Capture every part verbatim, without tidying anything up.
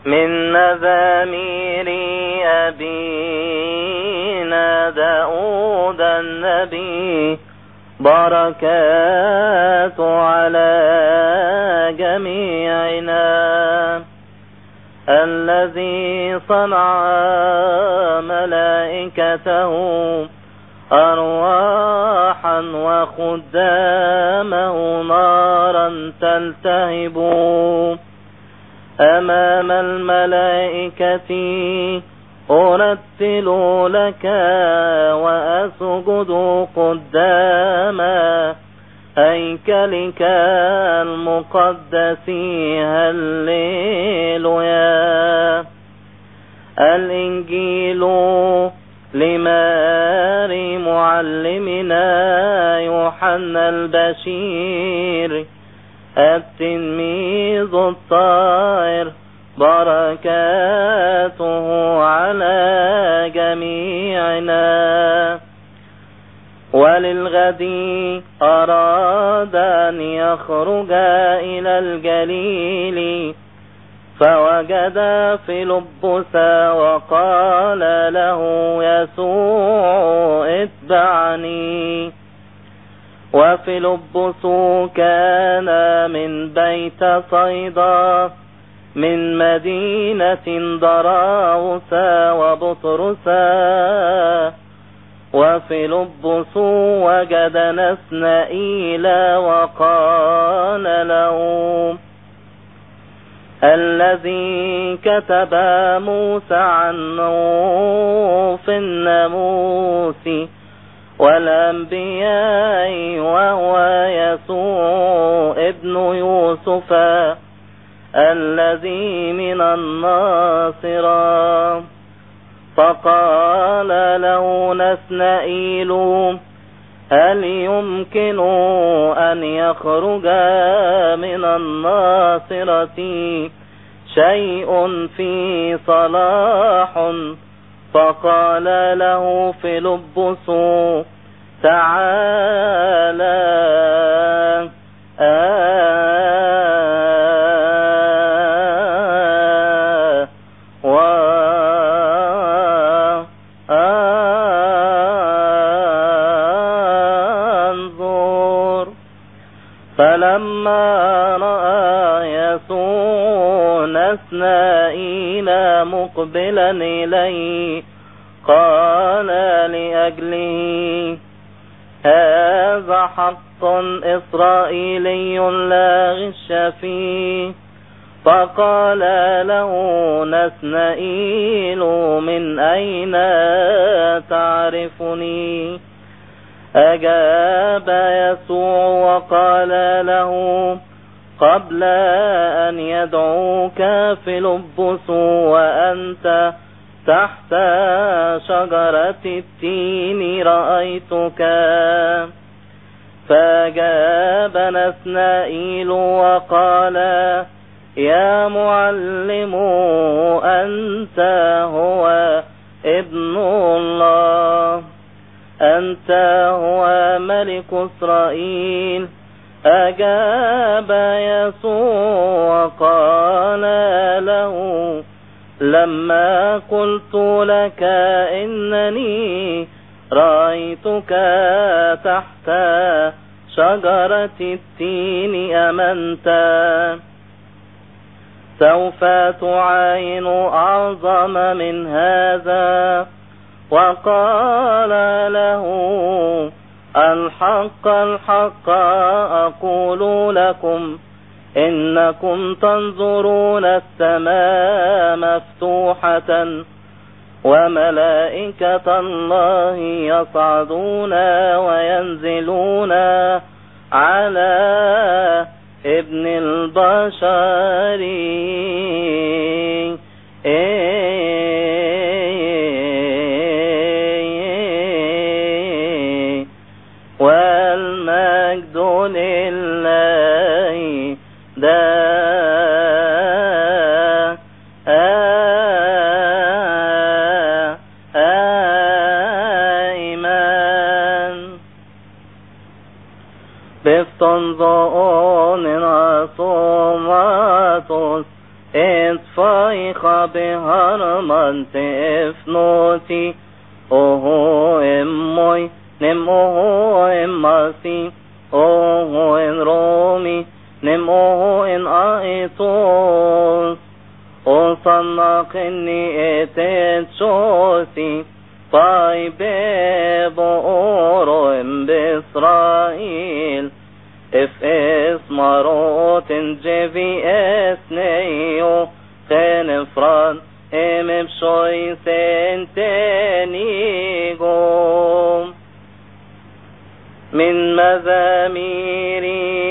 من مزامير أبينا داود النبي، بركات على جميعنا. الذي صنع ملائكته أرواحا وخدامه نارا تلتهب أمام الملائكة، أرتل لك وأسجد قدام هيكلك المقدس. هللويا. الإنجيل لماري معلمنا يوحنا البشير، التلميذ الطاهر، بركاته على جميعنا. وللغد أراد أن يخرج إلى الجليل، فوجد فيلبس وقال له يسوع اتبعني. وفيلبس كان من بيت صيدا من مدينة دراوس وبطرس. وفيلبس وجد نثنائيل وقال له الذي كتب موسى عنه في الناموس والأنبياء، وهو يسوع ابن يوسف الذي من الناصرة. فقال له نثنائيل هل يمكن أن يخرج من الناصرة شيء في صلاح؟ فقال له فيلبس تعالى آه وانظر. فلما رأى يسوع نثنائيل مقبلا إليه قال لأجله هذا حق إسرائيلي لا غش فيه. فقال له نثنائيل من أين تعرفني؟ أجاب يسوع وقال له قبل أن يدعوك فيلبس وأنت تحت شجرة التين رأيتك. فأجاب نثنائيل وقال يا معلم أنت هو ابن الله، أنت هو ملك إسرائيل. أجاب يسوع وقال له لما قلت لك إنني رأيتك تحت شجرة التين أمنت؟ سوف تعاين أعظم من هذا. وقال له الحق الحق أقول لكم إنكم تنظرون السماء مفتوحة وملائكة الله يصعدون وينزلون على ابن البشر. والمجد لله دائما. بفتنظرون رسوماتوس إذ بايخا بهرمان تفنوتي اوهو اموي نم اوهو اماسي اوهو ان رومي نم اوهو ان ايتوس وصنقني اتت شوسي باي بيبو اورو ام باسرائيل اف اس مروت جي في اس نيو تنفران ام بشوي سنتنيقوم من مزامير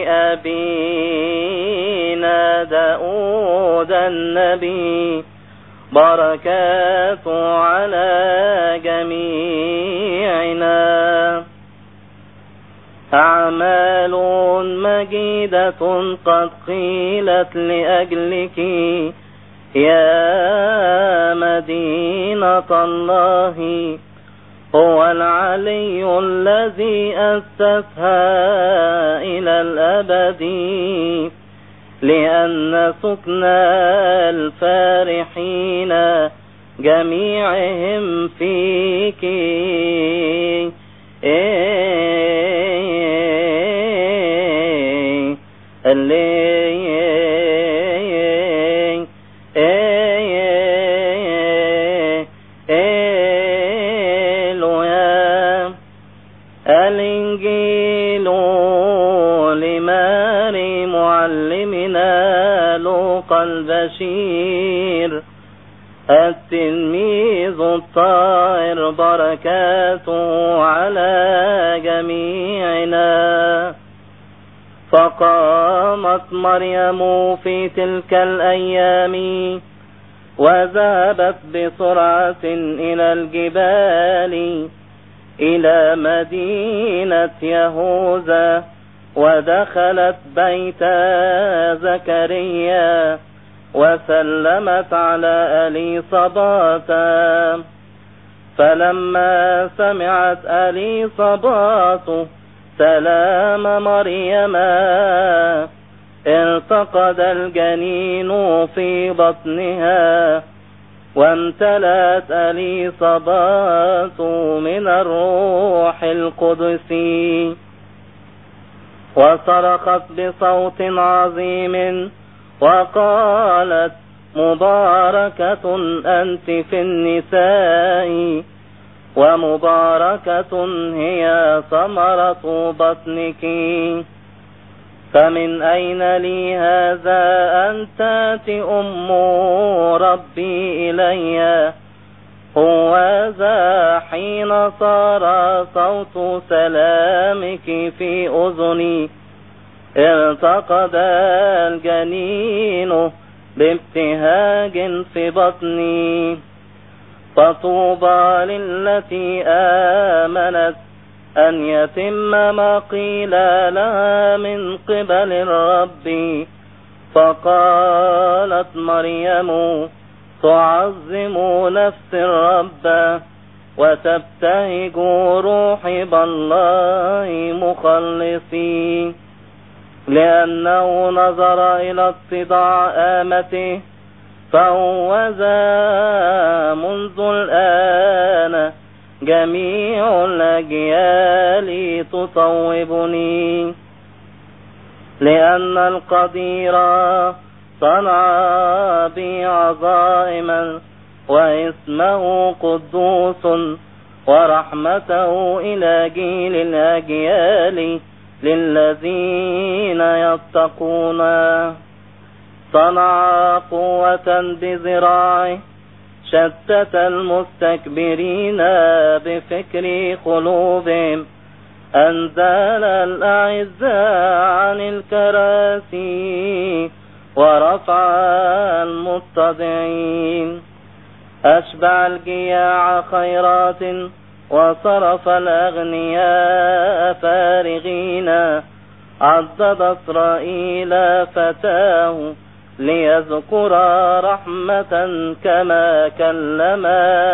أبينا داود النبي بركاته على جميعنا أعمال مجيدة قد قيلت لأجلك يا مدينة الله هو العلي الذي أسسها إلى الأبد لأن سكن الفارحين جميعهم فيك الإنجيل لماري معلمنا لوقا البشير التلميذ الطاهر بركاته على جميعنا. فقامت مريم في تلك الأيام وذهبت بسرعة إلى الجبال إلى مدينة يهوذا ودخلت بيت زكريا وسلمت على إليصابات. فلما سمعت إليصابات سلام مريم التقد الجنين في بطنها وامتلأت إليصابات من الروح القدس وصرخت بصوت عظيم وقالت مباركة أنت في النساء ومباركة هي ثمرة بطنك. فمن أين لي هذا أن تأتي أم ربي إلي؟ هوذا حين صار صوت سلامك في أذني التقد الجنين بابتهاج في بطني. فطوبى للتي آمنت أن يتم ما قيل لها من قبل الرب. فقالت مريم تعظم نفس الرب وتبتهج روحي بالله مخلصي لأنه نظر إلى اتضاع آمته. فهوذا منذ الآن جميع الأجيال تصوبني لأن القدير صنع بي عظائما واسمه قدوس ورحمته إلى جيل الأجيال للذين يتقون. صنع قوة بذراعه شتت المستكبرين بفكر قلوبهم. أنزل الأعزاء عن الكراسي ورفع المتضعين. أشبع الجياع خيرات وصرف الأغنياء فارغين. عضد إسرائيل فتاه ليذكر رحمة كما كلم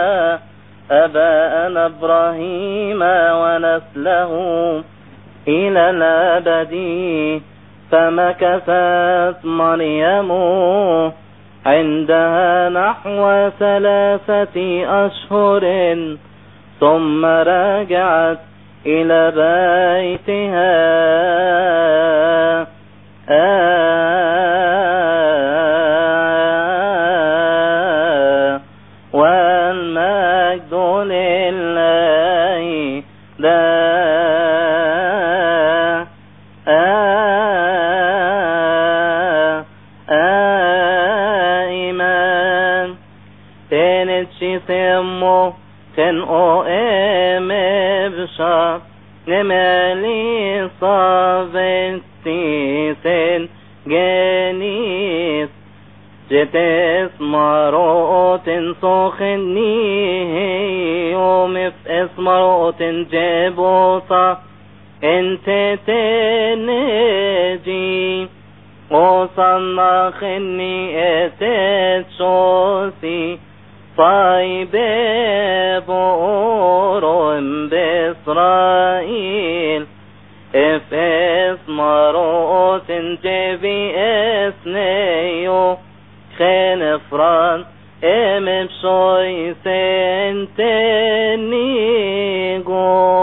أباءنا إبراهيم ونسله إلى الأبد. فمكثت مريم عندها نحو ثلاثة أشهر ثم رجعت إلى بيتها. آه والمجد لله دائما. تنتشي ثمو تنقو ام بشا نمالي صابتي سن جنيس جتس مروت سخني يوم في اسمروت جبوصا انت تنجي وصنع خني اتتشوسي طيب بورم بإسرائيل افس مروت جبي اسنيو خنفران ام بشوي سنتني